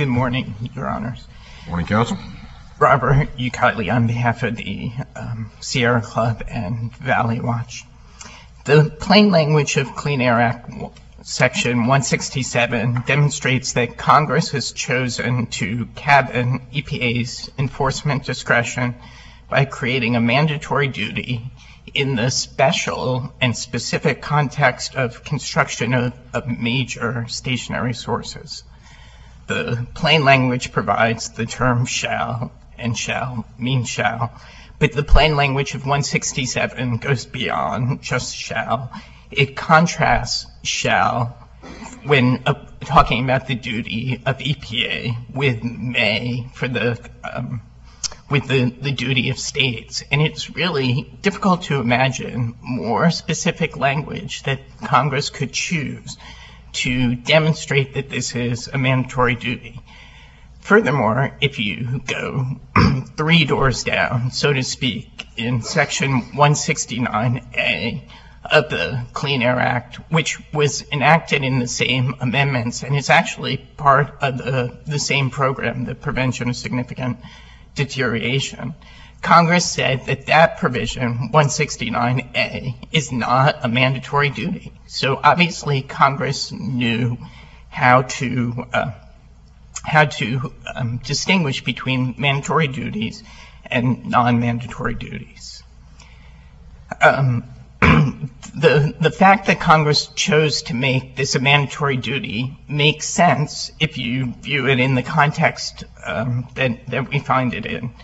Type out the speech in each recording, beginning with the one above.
Good morning, Your Honors. Morning, Counsel. Robert Uciley on behalf of the Sierra Club and Valley Watch. The plain language of Clean Air Act Section 167 demonstrates that Congress has chosen to cabin EPA's enforcement discretion by creating a mandatory duty in the special and specific context of construction of major stationary sources. The plain language provides the term shall, and shall means shall, but the plain language of 167 goes beyond just shall. It contrasts shall when talking about the duty of EPA with may for with the duty of states. And it's really difficult to imagine more specific language that Congress could choose to demonstrate that this is a mandatory duty. Furthermore, if you go 3 doors down, so to speak, in Section 169A of the Clean Air Act, which was enacted in the same amendments and is actually part of the same program, the Prevention of Significant Deterioration, Congress said that that provision, 169A, is not a mandatory duty. So obviously Congress knew how to distinguish between mandatory duties and non-mandatory duties. The fact that Congress chose to make this a mandatory duty makes sense if you view it in the context that we find it in.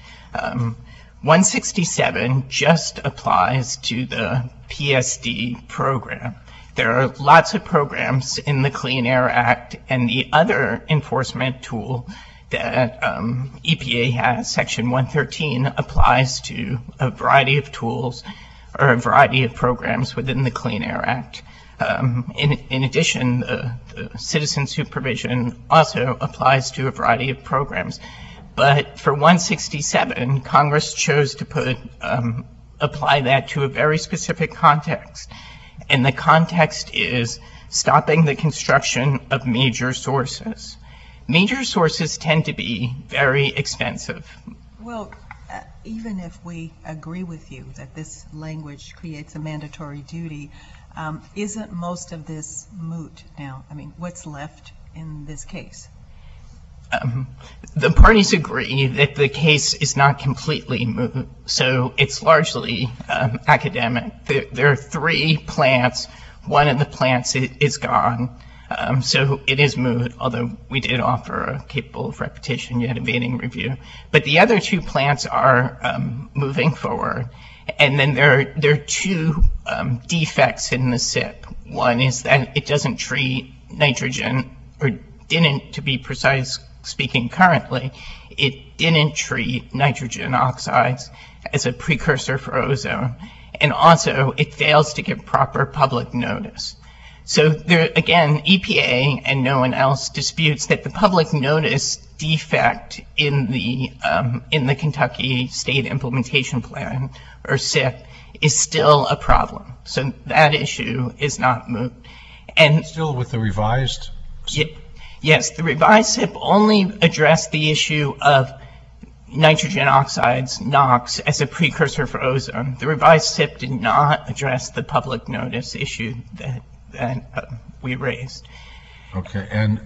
167 just applies to the PSD program. There are lots of programs in the Clean Air Act, and the other enforcement tool that EPA has, Section 113, applies to a variety of tools or a variety of programs within the Clean Air Act. In addition, the citizen supervision also applies to a variety of programs. But for 167, Congress chose to apply that to a very specific context. And the context is stopping the construction of major sources. Major sources tend to be very expensive. Well, even if we agree with you that this language creates a mandatory duty, isn't most of this moot now? I mean, what's left in this case? The parties agree that the case is not completely moot, so it's largely academic. There are 3 plants. One of the plants is gone, so it is moot, although we did offer a capable of repetition yet evading review. But the other 2 plants are moving forward. And then there are 2 defects in the SIP. One is that it doesn't treat nitrogen, or didn't, to be precise, speaking currently, it didn't treat nitrogen oxides as a precursor for ozone. And also, it fails to give proper public notice. So there, again, EPA and no one else disputes that the public notice defect in the Kentucky State Implementation Plan, or SIP, is still a problem. So that issue is not moot. And still with the revised SIP? Yes, the revised SIP only addressed the issue of nitrogen oxides, NOx, as a precursor for ozone. The revised SIP did not address the public notice issue that we raised. Okay, and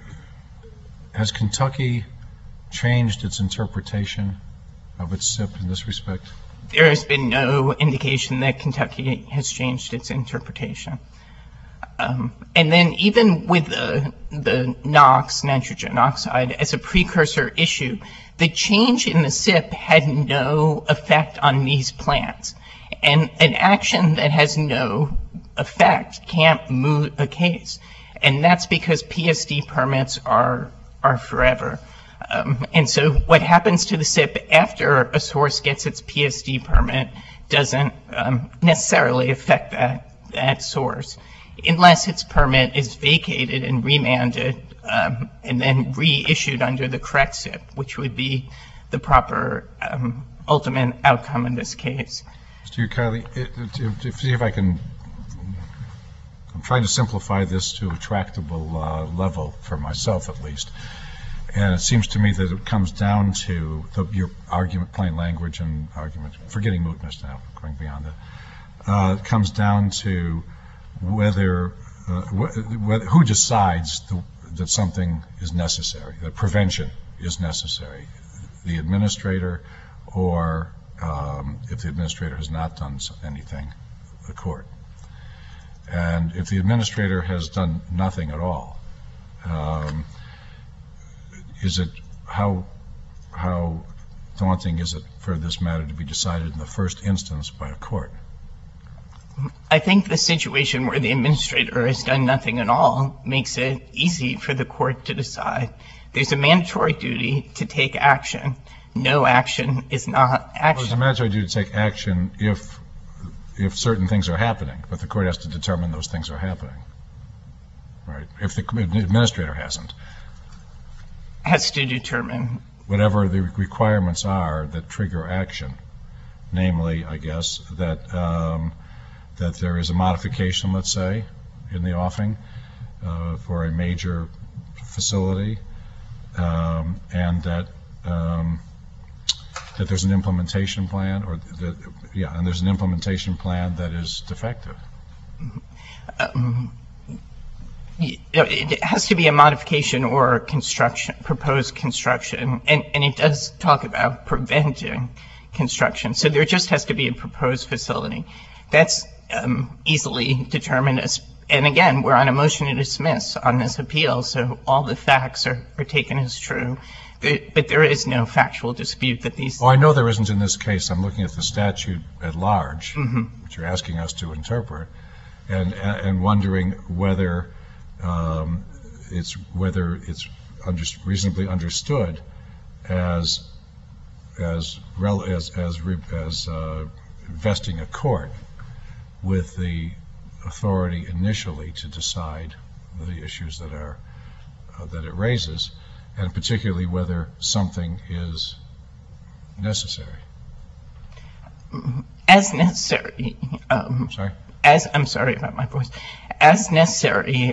has Kentucky changed its interpretation of its SIP in this respect? There has been no indication that Kentucky has changed its interpretation. And then even with the NOx, nitrogen oxide, as a precursor issue, the change in the SIP had no effect on these plants. And an action that has no effect can't moot a case. And that's because PSD permits are forever. And so what happens to the SIP after a source gets its PSD permit doesn't necessarily affect that source, unless its permit is vacated and remanded and then reissued under the correct SIP, which would be the proper ultimate outcome in this case. Mr. Uciley, see if I can, I'm trying to simplify this to a tractable level for myself at least. And it seems to me that it comes down to your argument, plain language and argument, forgetting mootness now, going beyond that. It comes down to whether who decides that something is necessary, that prevention is necessary, the administrator, or if the administrator has not done anything, the court. And if the administrator has done nothing at all, how daunting is it for this matter to be decided in the first instance by a court? I think the situation where the administrator has done nothing at all makes it easy for the court to decide. There's a mandatory duty to take action. No action is not action. Well, there's a mandatory duty to take action if certain things are happening, but the court has to determine those things are happening, right? If the administrator hasn't. Has to determine. Whatever the requirements are that trigger action, namely, I guess, that there is a modification, let's say, in the offing for a major facility, and that there's an implementation plan, and there's an implementation plan that is defective. It has to be a modification or construction, proposed construction, and it does talk about preventing construction. So there just has to be a proposed facility. That's easily determined as, and again, we're on a motion to dismiss on this appeal, so all the facts are taken as true. But there is no factual dispute that these... Oh, I know there isn't in this case. I'm looking at the statute at large, which you're asking us to interpret, and wondering whether it's reasonably understood as vesting a court with the authority initially to decide the issues that it raises, and particularly whether something is necessary. As necessary. Sorry? I'm sorry about my voice. As necessary,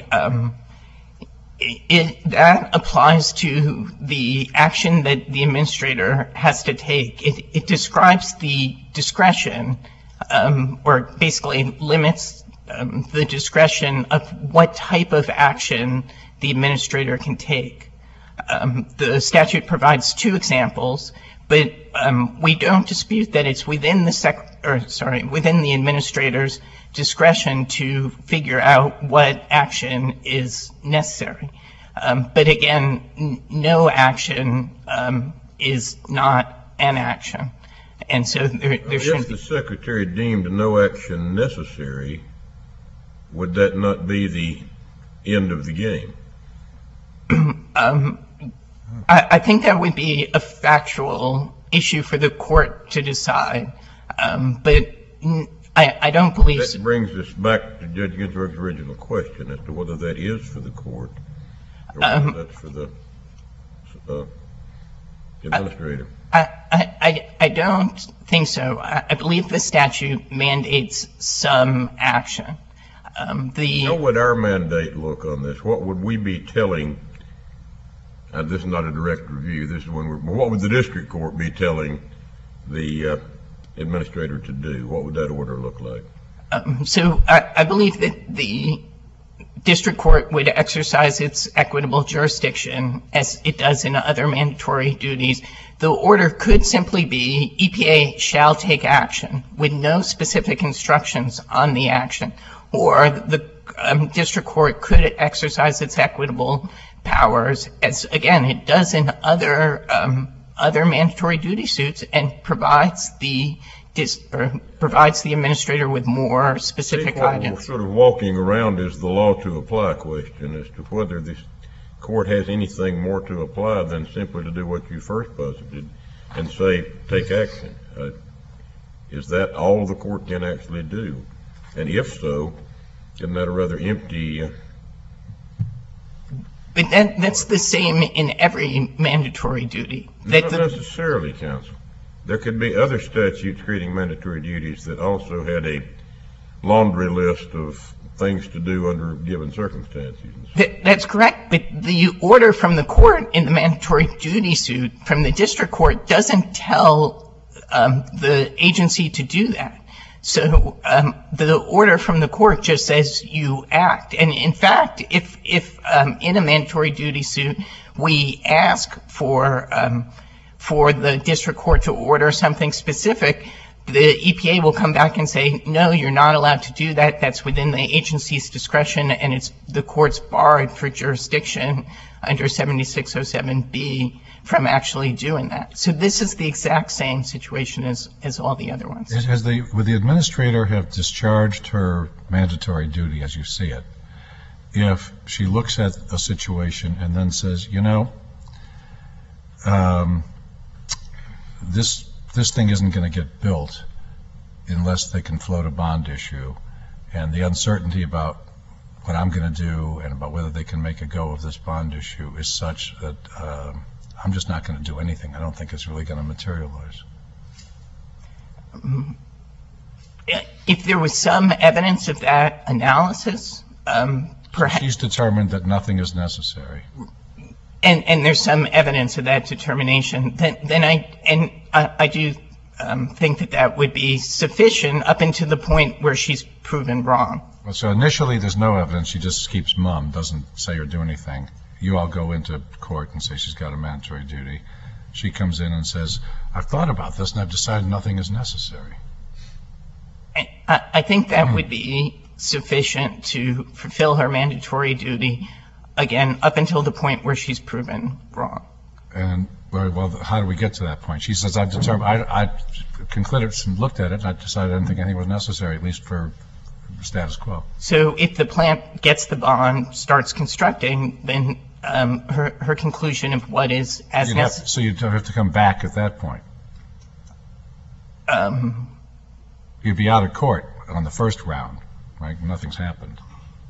that applies to the action that the administrator has to take. It describes the discretion, or basically limits the discretion of what type of action the administrator can take. The statute provides two examples, but we don't dispute that it's within the administrator's discretion to figure out what action is necessary. But again, no action is not an action. And so there shouldn't be... If the Secretary deemed no action necessary, would that not be the end of the game? I think that would be a factual issue for the court to decide, but I don't believe... That brings us back to Judge Ginsburg's original question as to whether that is for the court or whether that's for the administrator. I don't think so. I believe the statute mandates some action. How would our mandate look on this? What would we be telling, and this is not a direct review, this is what would the district court be telling the administrator to do? What would that order look like? So I believe that the district court would exercise its equitable jurisdiction as it does in other mandatory duties. The order could simply be EPA shall take action with no specific instructions on the action, or the district court could exercise its equitable powers as, again, it does in other mandatory duty suits, and provides the administrator with more specific guidance. What we're sort of walking around is the law to apply question as to whether this court has anything more to apply than simply to do what you first posited and say take action. Is that all the court can actually do? And if so, isn't that a rather empty... But that's the same in every mandatory duty. Not necessarily, counsel. There could be other statutes creating mandatory duties that also had a laundry list of things to do under given circumstances. That's correct, but the order from the court in the mandatory duty suit from the district court doesn't tell the agency to do that. So the order from the court just says you act. And in fact, if in a mandatory duty suit we ask for the district court to order something specific, the EPA will come back and say, no, you're not allowed to do that. That's within the agency's discretion, and it's the court's barred for jurisdiction under 7607B from actually doing that. So this is the exact same situation as all the other ones. Would the administrator have discharged her mandatory duty as you see it if she looks at a situation and then says, you know, this thing isn't going to get built unless they can float a bond issue, and the uncertainty about what I'm going to do and about whether they can make a go of this bond issue is such that I'm just not going to do anything. I don't think it's really going to materialize. If there was some evidence of that analysis, perhaps. She's determined that nothing is necessary. And there's some evidence of that determination, then I do think that would be sufficient up until the point where she's proven wrong. Well, so initially there's no evidence. She just keeps mum, doesn't say or do anything. You all go into court and say she's got a mandatory duty. She comes in and says, I've thought about this and I've decided nothing is necessary. I think that would be sufficient to fulfill her mandatory duty, again, up until the point where she's proven wrong. And, well, how do we get to that point? She says, I've determined, I concluded and looked at it, and I decided I didn't think anything was necessary, at least for status quo. So if the plant gets the bond, starts constructing, then her conclusion of what is as necessary. So you'd have to come back at that point. You'd be out of court on the first round, right? Nothing's happened.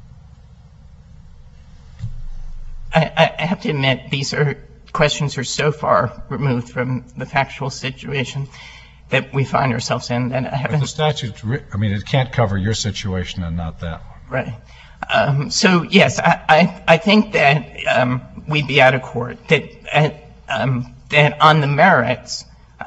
I have to admit, these questions are so far removed from the factual situation that we find ourselves in that I haven't. But the statute, I mean, it can't cover your situation and not that one. Right. So, yes, I think that we'd be out of court, that on the merits,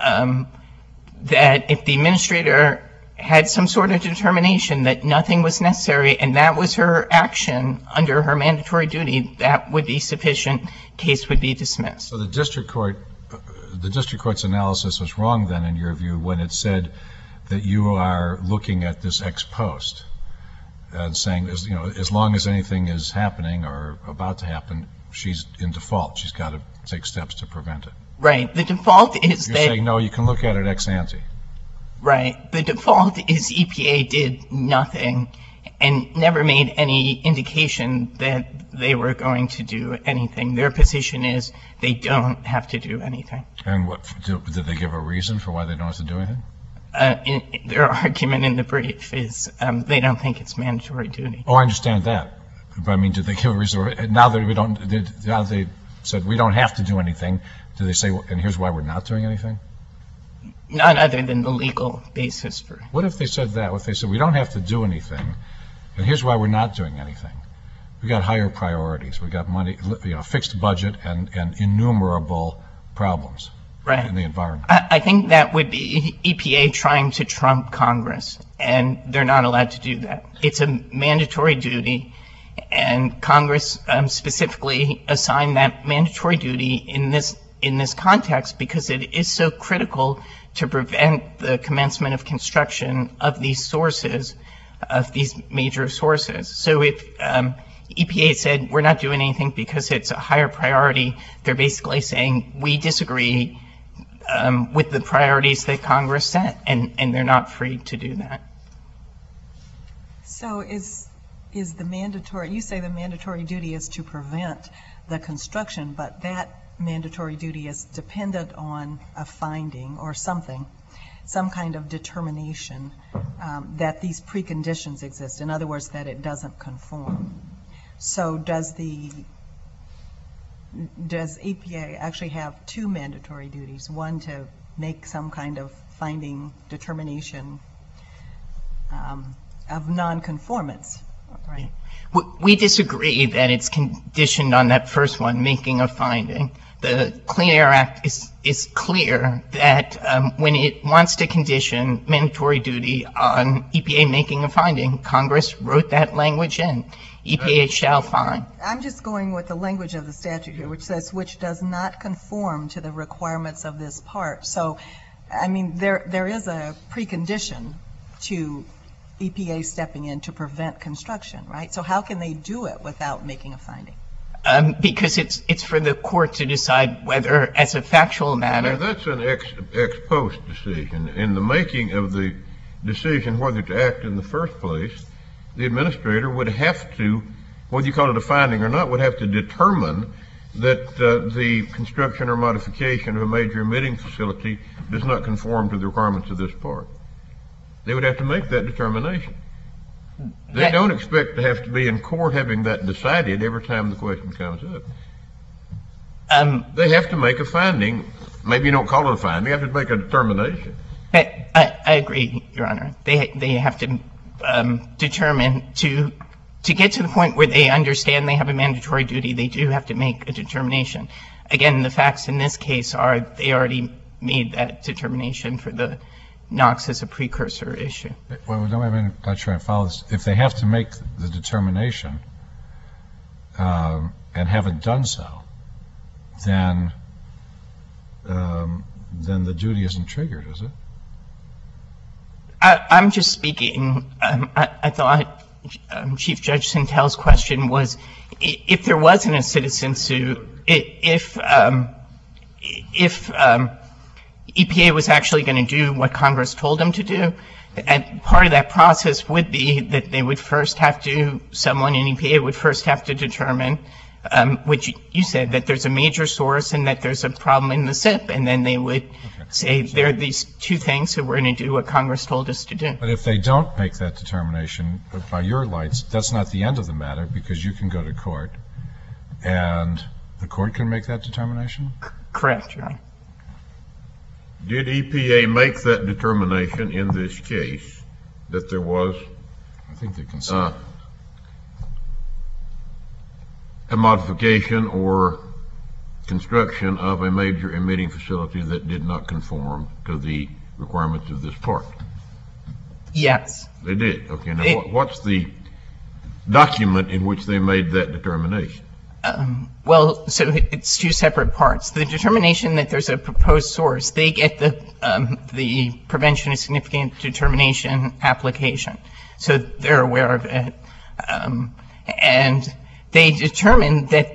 that if the administrator had some sort of determination that nothing was necessary and that was her action under her mandatory duty, that would be sufficient. Case would be dismissed. So the district court's analysis was wrong then, in your view, when it said that you are looking at this ex post and saying, you know, as long as anything is happening or about to happen, she's in default. She's got to take steps to prevent it. Right. The default is You're saying, no, you can look at it ex ante. Right. The default is EPA did nothing and never made any indication that they were going to do anything. Their position is they don't have to do anything. And what did they give a reason for why they don't have to do anything? Their argument in the brief is they don't think it's mandatory duty. Oh, I understand that. But I mean, did they give a reason? Now they said we don't have to do anything. Do they say, and here's why we're not doing anything? None other than the legal basis for it. What if they said that? What if they said we don't have to do anything, and here's why we're not doing anything? We got higher priorities. We got money, you know, fixed budget, and innumerable problems in the environment. I think that would be EPA trying to trump Congress, and they're not allowed to do that. It's a mandatory duty, and Congress specifically assigned that mandatory duty in this context because it is so critical to prevent the commencement of construction of these sources, of these major sources. So if EPA said we're not doing anything because it's a higher priority, they're basically saying we disagree with the priorities that Congress set, and they're not free to do that. So is the mandatory, you say the mandatory duty is to prevent the construction, but that mandatory duty is dependent on a finding or something, some kind of determination that these preconditions exist. In other words, that it doesn't conform. So does EPA actually have two mandatory duties? One to make some kind of finding determination of nonconformance, Right. We disagree that it's conditioned on that first one, making a finding. The Clean Air Act is clear that when it wants to condition mandatory duty on EPA making a finding, Congress wrote that language in. EPA shall find. I'm just going with the language of the statute here, which says, which does not conform to the requirements of this part. So, I mean, there is a precondition to EPA stepping in to prevent construction, right? So how can they do it without making a finding? Because it's for the court to decide whether, as a factual matter. That's an ex post decision. In the making of the decision whether to act in the first place, the administrator would have to, whether you call it a finding or not, would have to determine that the construction or modification of a major emitting facility does not conform to the requirements of this part. They would have to make that determination. They don't expect to have to be in court having that decided every time the question comes up. They have to make a finding. Maybe you don't call it a finding. They have to make a determination. I agree, Your Honor. They have to determine to get to the point where they understand they have a mandatory duty. They do have to make a determination. Again, the facts in this case are they already made that determination for the NOx as a precursor issue. Well, no, I'm not sure I follow this. If they have to make the determination and haven't done so, then the duty isn't triggered, is it? I'm just speaking. I thought Chief Judge Sintel's question was if there wasn't a citizen suit, if EPA was actually going to do what Congress told them to do, and part of that process would be that they would first have to, someone in EPA would first have to determine, which you said, that there's a major source and that there's a problem in the SIP, and then they would say there are these two things, so we're going to do what Congress told us to do. But if they don't make that determination, by your lights, that's not the end of the matter, because you can go to court, and the court can make that determination? Correct, Your Honor. Did EPA make that determination in this case that there was I think they can say a modification or construction of a major emitting facility that did not conform to the requirements of this part? Yes. They did. Okay. Now, what's the document in which they made that determination? Well, so it's two separate parts. The determination that there's a proposed source, they get the prevention of significant determination application. So they're aware of it. And they determined that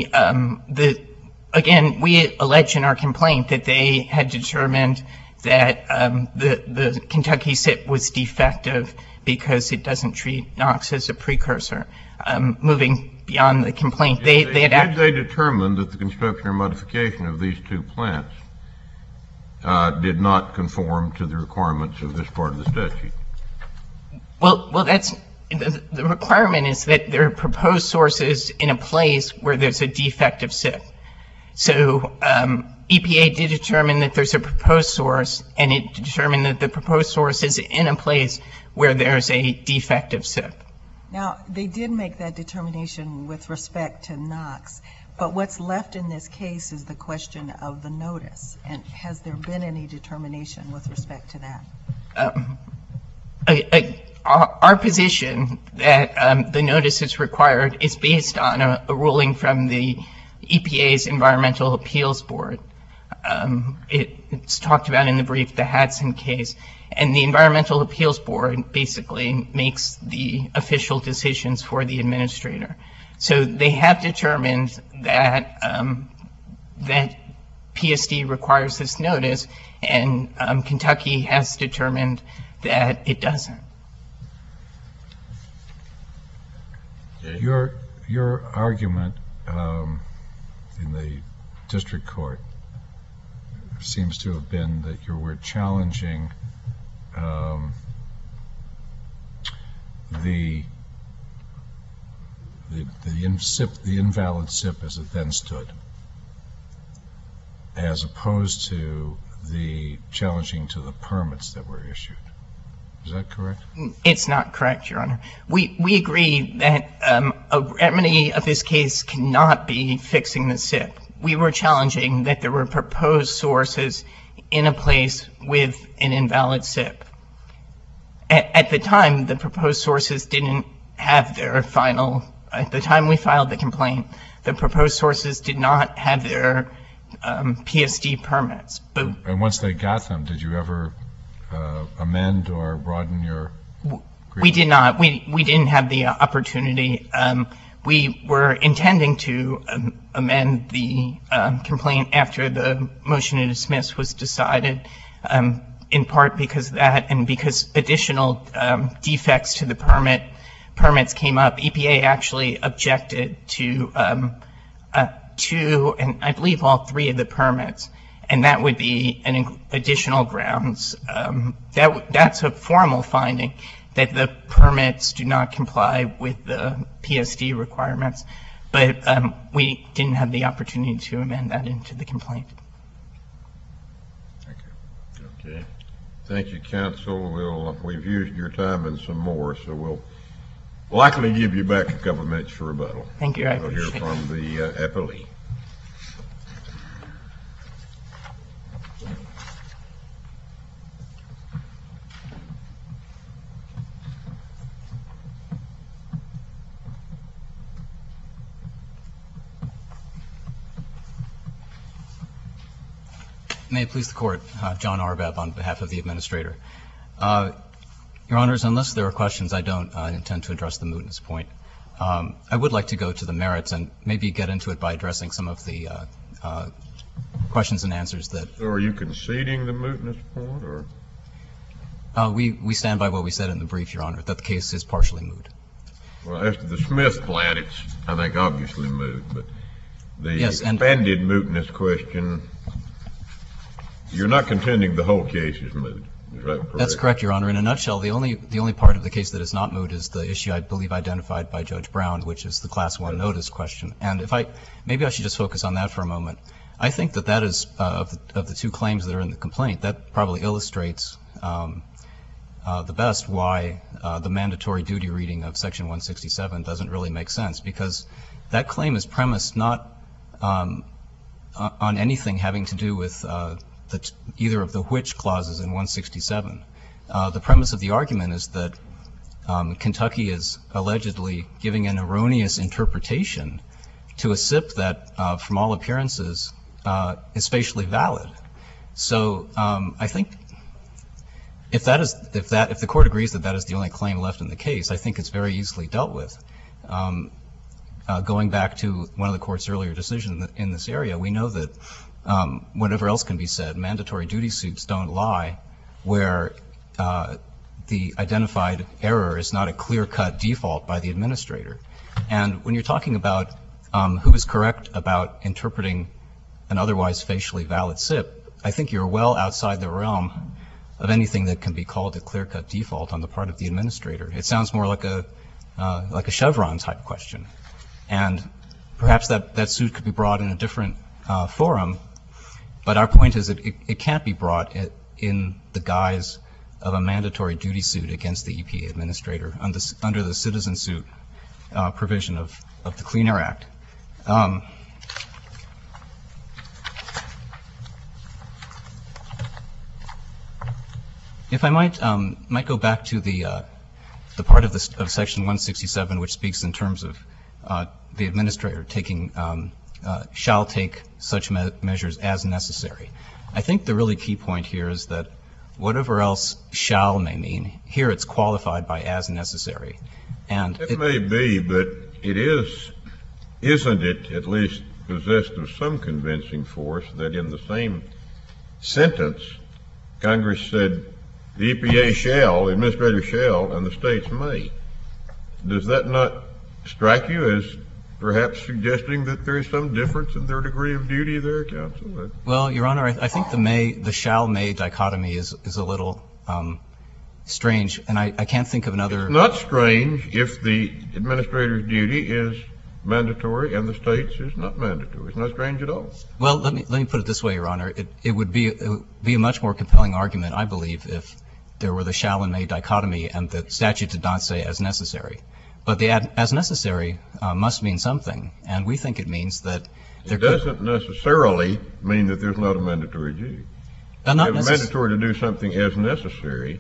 again, we allege in our complaint that they had determined that the Kentucky SIP was defective because it doesn't treat NOx as a precursor. Moving beyond the complaint, they had did they determine that the construction or modification of these two plants did not conform to the requirements of this part of the statute? Well, that's the requirement is that there are proposed sources in a place where there's a defective SIP. So EPA did determine that there's a proposed source, and it determined that the proposed source is in a place where there's a defective SIP. Now, they did make that determination with respect to NOx, but what's left in this case is the question of the notice. And has there been any determination with respect to that? Our position that the notice is required is based on a ruling from the EPA's Environmental Appeals Board. It's talked about in the brief, the Hadson case. And the Environmental Appeals Board basically makes the official decisions for the administrator. So they have determined that that PSD requires this notice, and Kentucky has determined that it doesn't. Your argument in the district court seems to have been that you were challenging the invalid SIP as it then stood, as opposed to the challenging to the permits that were issued. Is that correct? It's not correct, Your Honor. We agree that a remedy of this case cannot be fixing the SIP. We were challenging that there were proposed sources in a place with an invalid SIP. At the time, the proposed sources didn't have their final, at the time we filed the complaint, the proposed sources did not have their PSD permits. But And once they got them, did you ever amend or broaden your we did not. We didn't have the opportunity. We were intending to amend the complaint after the motion to dismiss was decided, in part because of that and because additional defects to the permits came up. EPA actually objected to two, and I believe all three of the permits, and that would be an additional grounds. That's a formal finding, that the permits do not comply with the PSD requirements, but we didn't have the opportunity to amend that into the complaint. Thank you. Okay. Thank you, counsel. We've used your time and some more, so we'll likely give you back a couple of minutes for rebuttal. Thank you. I We'll hear appreciate it. from the appellee. May it please the Court, John Arbab on behalf of the Administrator. Your Honors, unless there are questions, I don't intend to address the mootness point. I would like to go to the merits and maybe get into it by addressing some of the questions and answers that... So are you conceding the mootness point, or? We stand by what we said in the brief, Your Honor, that the case is partially moot. Well, as to the Smith plant, it's, I think, obviously moot, but the Yes, and- expanded mootness question, you're not contending the whole case is moot. Is that correct? That's correct, Your Honor. In a nutshell, the only part of the case that is not moot is the issue I believe identified by Judge Brown, which is the Class 1 notice question. And maybe I should just focus on that for a moment. I think that is, of the two claims that are in the complaint, that probably illustrates the best why the mandatory duty reading of Section 167 doesn't really make sense, because that claim is premised not on anything having to do with either of the which clauses in 167. The premise of the argument is that Kentucky is allegedly giving an erroneous interpretation to a SIP that, from all appearances, is facially valid. So I think if the Court agrees that that is the only claim left in the case, I think it's very easily dealt with. Going back to one of the Court's earlier decisions in this area, we know that whatever else can be said, mandatory duty suits don't lie where the identified error is not a clear-cut default by the administrator. And when you're talking about who is correct about interpreting an otherwise facially valid SIP, I think you're well outside the realm of anything that can be called a clear-cut default on the part of the administrator. It sounds more like a Chevron-type question. And perhaps that suit could be brought in a different forum, but our point is that it can't be brought in the guise of a mandatory duty suit against the EPA administrator under the citizen suit provision of the Clean Air Act. If I might go back to the part of Section 167 which speaks in terms of the administrator shall take such measures as necessary. I think the really key point here is that whatever else shall may mean, here it's qualified by as necessary. And it may be, but it isn't it at least possessed of some convincing force that in the same sentence, Congress said the EPA shall, the administrator shall, and the states may. Does that not strike you as perhaps suggesting that there is some difference in their degree of duty there, counsel? Well, Your Honor, I think the shall-may dichotomy is a little strange, and I can't think of another... It's not strange if the administrator's duty is mandatory and the state's is not mandatory. It's not strange at all. Well, let me put it this way, Your Honor. It would be a much more compelling argument, I believe, if there were the shall and may dichotomy, and the statute did not say as necessary. But the as necessary must mean something, and we think it means that there It doesn't necessarily mean that there's not a mandatory duty. not It's mandatory to do something as necessary.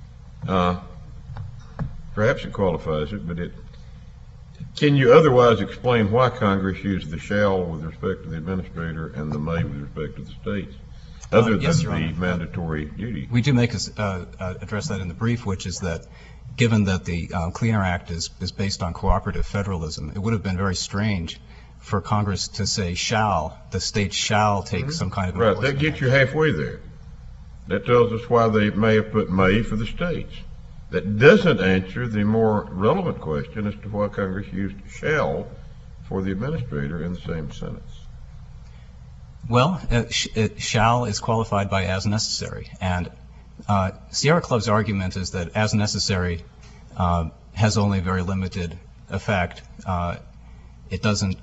Perhaps it qualifies it, but can you otherwise explain why Congress used the shall with respect to the administrator and the may with respect to the states, other yes, than Your the Honor. mandatory duty? We do make address that in the brief, which is that given that the Clean Air Act is based on cooperative federalism, it would have been very strange for Congress to say the state shall take some kind of Right, that enforcement gets you halfway there. That tells us why they may have put may for the states. That doesn't answer the more relevant question as to why Congress used shall for the administrator in the same sentence. Well, shall is qualified by as necessary, and Sierra Club's argument is that as necessary has only very limited effect. It doesn't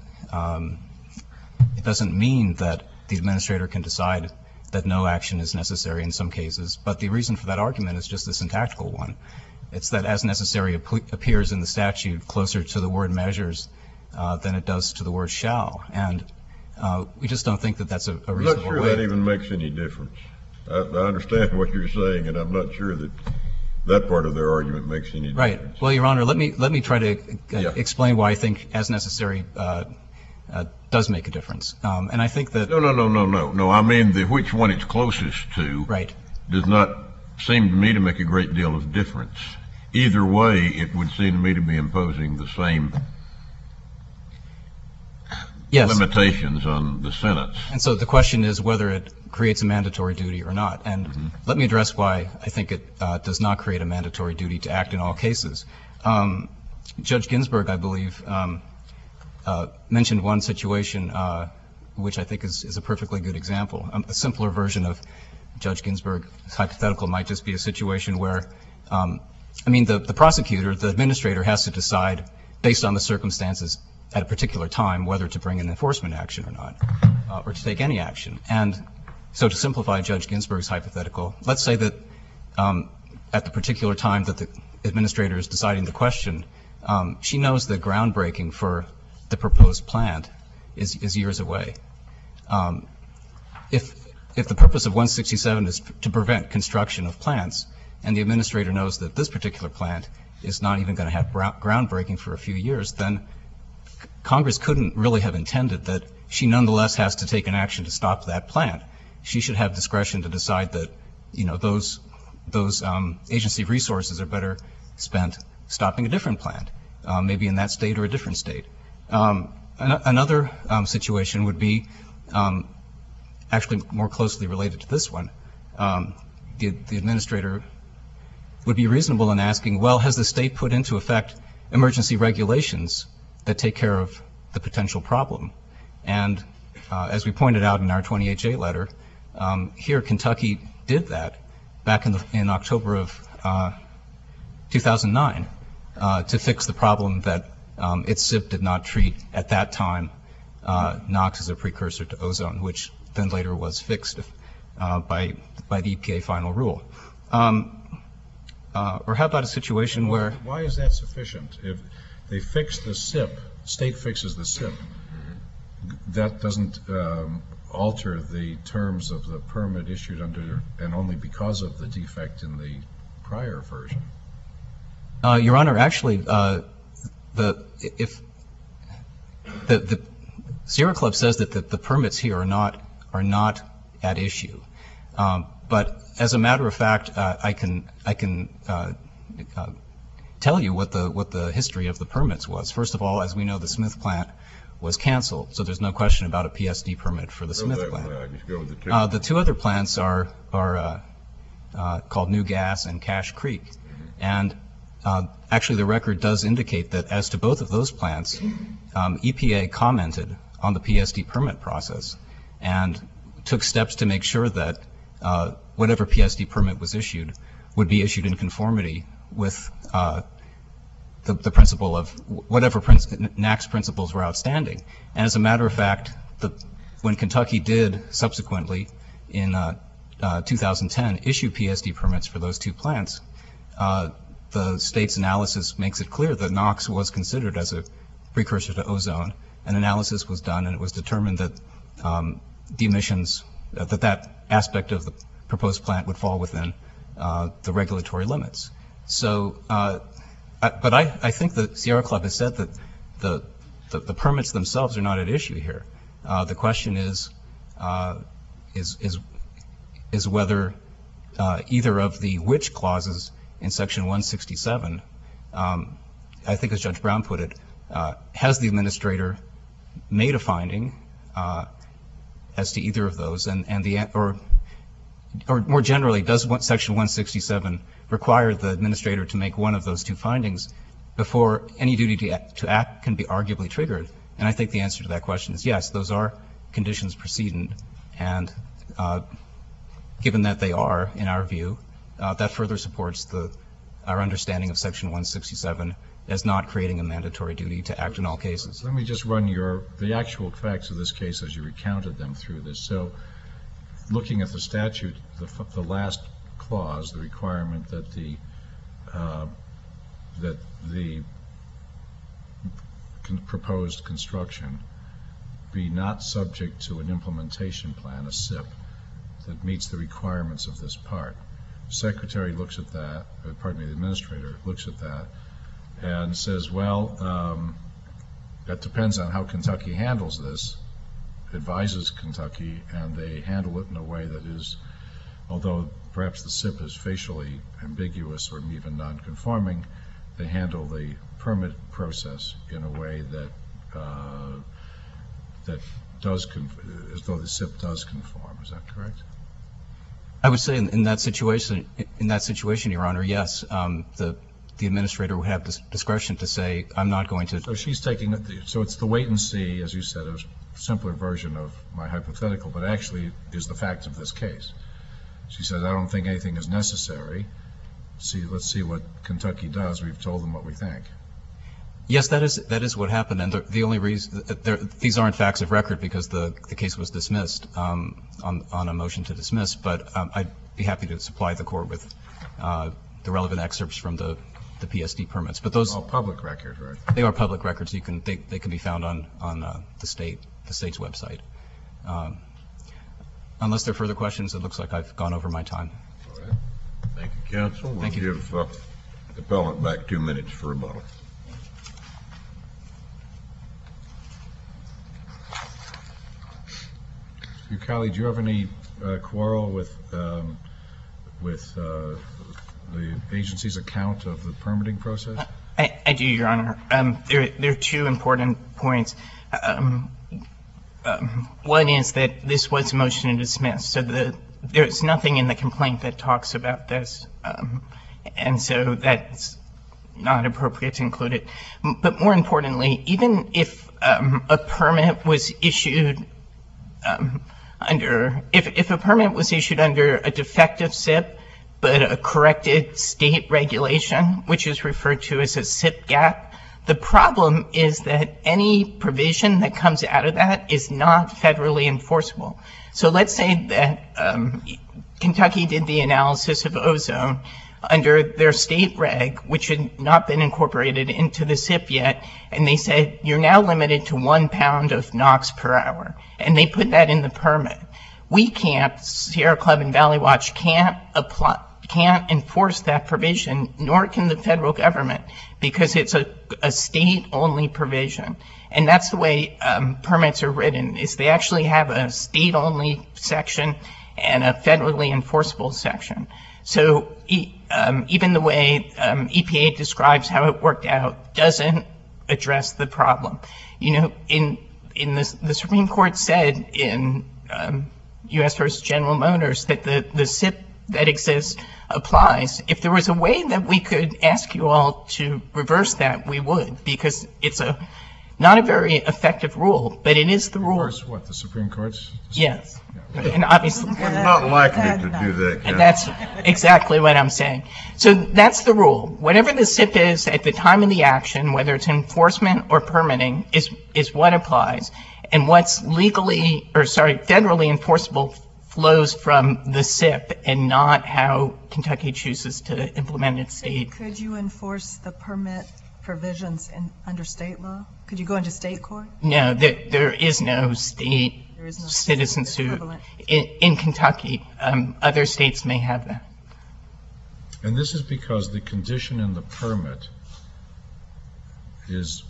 mean that the administrator can decide that no action is necessary in some cases, but the reason for that argument is just a syntactical one. It's that as necessary appears in the statute closer to the word measures than it does to the word shall, and we just don't think that that's a reasonable way. I'm not sure that even makes any difference. I understand what you're saying, and I'm not sure that part of their argument makes any difference. Right. Well, Your Honor, let me try to explain why I think as necessary does make a difference. And I think that No. I mean which one it's closest to. Right. Does not seem to me to make a great deal of difference. Either way, it would seem to me to be imposing the same limitations on the sentence. And so the question is whether it creates a mandatory duty or not. And let me address why I think it does not create a mandatory duty to act in all cases. Judge Ginsburg, I believe, mentioned one situation which I think is a perfectly good example. A simpler version of Judge Ginsburg's hypothetical might just be a situation where, the prosecutor, the administrator, has to decide based on the circumstances at a particular time whether to bring an enforcement action or not, or to take any action. And so to simplify Judge Ginsburg's hypothetical, let's say that at the particular time that the administrator is deciding the question, she knows that groundbreaking for the proposed plant is years away. If the purpose of 167 is to prevent construction of plants, and the administrator knows that this particular plant is not even going to have groundbreaking for a few years, then Congress couldn't really have intended that she nonetheless has to take an action to stop that plant. She should have discretion to decide that, those agency resources are better spent stopping a different plant, maybe in that state or a different state. Another situation would be actually more closely related to this one. The administrator would be reasonable in asking, well, has the state put into effect emergency regulations that take care of the potential problem? And as we pointed out in our 28J letter, here Kentucky did that back in October of 2009 to fix the problem that its SIP did not treat at that time NOx as a precursor to ozone, which then later was fixed by the EPA final rule. Or how about a situation where... Why is that sufficient? If they fix the SIP, state fixes the SIP, that doesn't alter the terms of the permit issued under, and only because of the defect in the prior version. Your Honor, actually, the Sierra Club says that the permits here are not at issue. But as a matter of fact, I can tell you what the history of the permits was. First of all, as we know, the Smith plant was canceled, so there's no question about a PSD permit for the Smith plant. The two other plants are called New Gas and Cache Creek, and actually the record does indicate that as to both of those plants, EPA commented on the PSD permit process and took steps to make sure that whatever PSD permit was issued would be issued in conformity with the principle of whatever NAAQS principles were outstanding. And as a matter of fact, when Kentucky did subsequently in 2010 issue PSD permits for those two plants, the state's analysis makes it clear that NOx was considered as a precursor to ozone. An analysis was done, and it was determined that the emissions, that aspect of the proposed plant would fall within the regulatory limits. So, but I think the Sierra Club has said that the permits themselves are not at issue here. The question is whether either of the which clauses in Section 167, I think as Judge Brown put it, has the administrator made a finding as to either of those, or more generally, does Section 167 require the administrator to make one of those two findings before any duty to act can be arguably triggered? And I think the answer to that question is yes, those are conditions precedent, and given that they are, in our view, that further supports our understanding of Section 167 as not creating a mandatory duty to act in all cases. Let me just run the actual facts of this case as you recounted them through this. So, looking at the statute, the last clause, the requirement that the proposed construction be not subject to an implementation plan, a SIP, that meets the requirements of this part. The Secretary looks at that, the Administrator looks at that and says, well, that depends on how Kentucky handles this, advises Kentucky, and they handle it in a way that is, although perhaps the SIP is facially ambiguous or even non-conforming, they handle the permit process in a way that does, as though the SIP does conform. Is that correct? I would say in that situation, Your Honor, yes. The administrator would have discretion to say, I'm not going to. So she's taking it. So it's the wait and see, as you said, a simpler version of my hypothetical, but actually is the facts of this case. She says, I don't think anything is necessary. Let's see what Kentucky does. We've told them what we think. Yes, that is what happened, and the only reason these aren't facts of record because the case was dismissed on a motion to dismiss. But I'd be happy to supply the court with the relevant excerpts from the PSD permits. But those all public record, right? They are public records. They can be found on the state's website. Unless there are further questions, it looks like I've gone over my time. All right. Thank you, counsel. We'll give the appellant back 2 minutes for rebuttal. Kylie, do you have any quarrel with the agency's account of the permitting process? I do, Your Honor. There are two important points. One is that this was a motion to dismiss, so there's nothing in the complaint that talks about this, and so that's not appropriate to include it. But more importantly, even if a permit was issued if a permit was issued under a defective SIP, but a corrected state regulation, which is referred to as a SIP gap, the problem is that any provision that comes out of that is not federally enforceable. So let's say that Kentucky did the analysis of ozone under their state reg, which had not been incorporated into the SIP yet, and they said, you're now limited to 1 pound of NOx per hour, and they put that in the permit. We can't, Sierra Club and Valley Watch can't enforce that provision, nor can the federal government, because it's a state-only provision. And that's the way permits are written, is they actually have a state-only section and a federally enforceable section. So even the way EPA describes how it worked out doesn't address the problem. You know, in the Supreme Court said in U.S. versus General Motors that the SIP that exists applies. If there was a way that we could ask you all to reverse that, we would, because it's not a very effective rule, but it is the rule. Reverse what, the Supreme Court's? Yes. And obviously, We're not likely to do that. and that's exactly what I'm saying. So that's the rule. Whatever the SIP is at the time of the action, whether it's enforcement or permitting, is what applies. And what's federally enforceable flows from the SIP and not how Kentucky chooses to implement its state. Could you enforce the permit provisions under state law? Could you go into state court? No, there is no state There is no citizen suit equivalent. in Kentucky. Other states may have that. And this is because the condition in the permit is,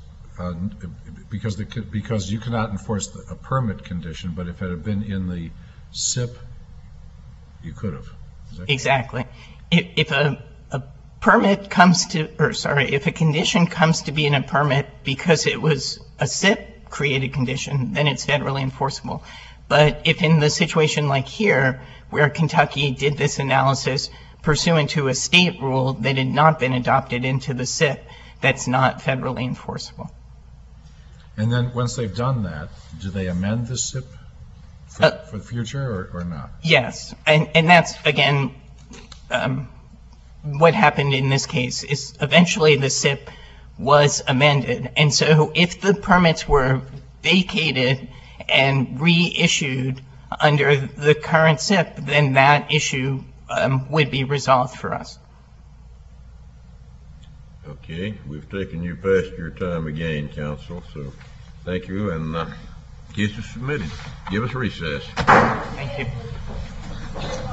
because you cannot enforce a permit condition, but if it had been in the SIP, you could have. Is that Exactly. If a permit comes to, or sorry, if a condition comes to be in a permit because it was a SIP created condition, then it's federally enforceable. But if in the situation like here, where Kentucky did this analysis pursuant to a state rule that had not been adopted into the SIP, that's not federally enforceable. And then, once they've done that, do they amend the SIP for the future, or not? Yes, and that's, again, what happened in this case is eventually the SIP was amended. And so if the permits were vacated and reissued under the current SIP, then that issue would be resolved for us. Okay, we've taken you past your time again, counsel, so thank you, and case is submitted. Give us recess. Thank you.